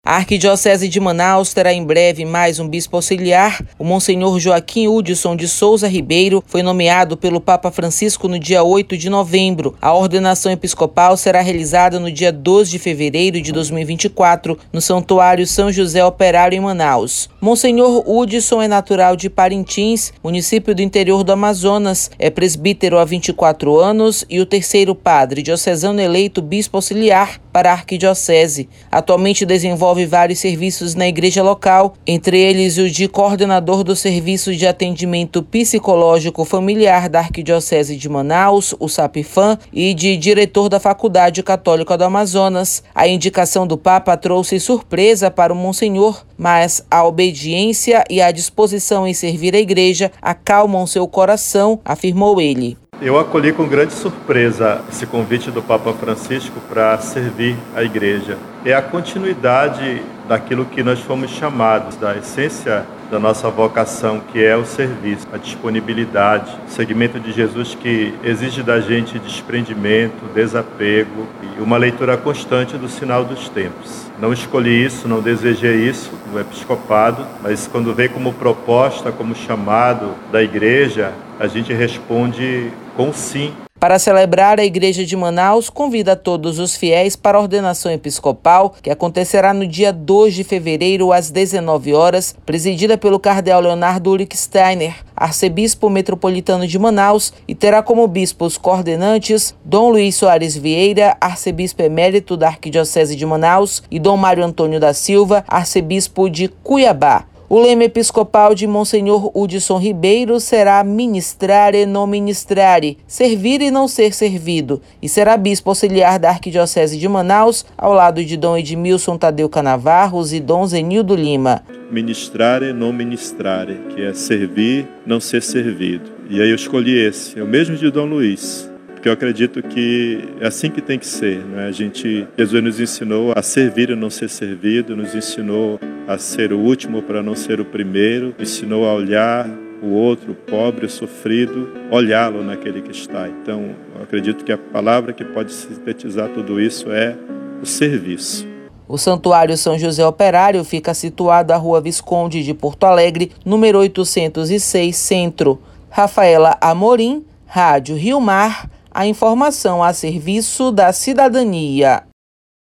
A Arquidiocese de Manaus terá em breve mais um bispo auxiliar. O Monsenhor Joaquim Hudson de Souza Ribeiro foi nomeado pelo Papa Francisco no dia 8 de novembro. A ordenação episcopal será realizada no dia 12 de fevereiro de 2024, no Santuário São José Operário em Manaus. Monsenhor Hudson é natural de Parintins, município do interior do Amazonas. É presbítero há 24 anos e o terceiro padre diocesano eleito bispo auxiliar para a Arquidiocese. Atualmente desenvolve vários serviços na igreja local, entre eles o de coordenador do Serviço de Atendimento Psicológico Familiar da Arquidiocese de Manaus, o SAPFAM, e de diretor da Faculdade Católica do Amazonas. A indicação do Papa trouxe surpresa para o Monsenhor, mas a obediência e a disposição em servir a igreja acalmam seu coração, afirmou ele. Eu acolhi com grande surpresa esse convite do Papa Francisco para servir a igreja. É a continuidade daquilo que nós fomos chamados, da essência da nossa vocação, que é o serviço, a disponibilidade, o segmento de Jesus que exige da gente desprendimento, desapego e uma leitura constante do sinal dos tempos. Não escolhi isso, não desejei isso no episcopado, mas quando veio como proposta, como chamado da igreja, a gente responde com sim. Para celebrar, a Igreja de Manaus convida todos os fiéis para a ordenação episcopal, que acontecerá no dia 2 de fevereiro, às 19 horas, presidida pelo cardeal Leonardo Ulrich Steiner, arcebispo metropolitano de Manaus, e terá como bispos coordenantes Dom Luiz Soares Vieira, arcebispo emérito da Arquidiocese de Manaus, e Dom Mário Antônio da Silva, arcebispo de Cuiabá. O lema episcopal de Monsenhor Hudson Ribeiro será Ministrare non ministrare, servir e não ser servido, e será bispo auxiliar da Arquidiocese de Manaus, ao lado de Dom Edmilson Tadeu Canavarros e Dom Zenildo Lima. Ministrare non ministrare, que é servir, não ser servido. E aí eu escolhi esse, é o mesmo de Dom Luiz. Porque eu acredito que é assim que tem que ser, né? Jesus nos ensinou a servir e não ser servido, nos ensinou a ser o último para não ser o primeiro, ensinou a olhar o outro, o pobre, o sofrido, olhá-lo naquele que está. Então, eu acredito que a palavra que pode sintetizar tudo isso é o serviço. O Santuário São José Operário fica situado à Rua Visconde de Porto Alegre, número 806, Centro. Rafaela Amorim, Rádio Rio Mar, a informação a serviço da cidadania.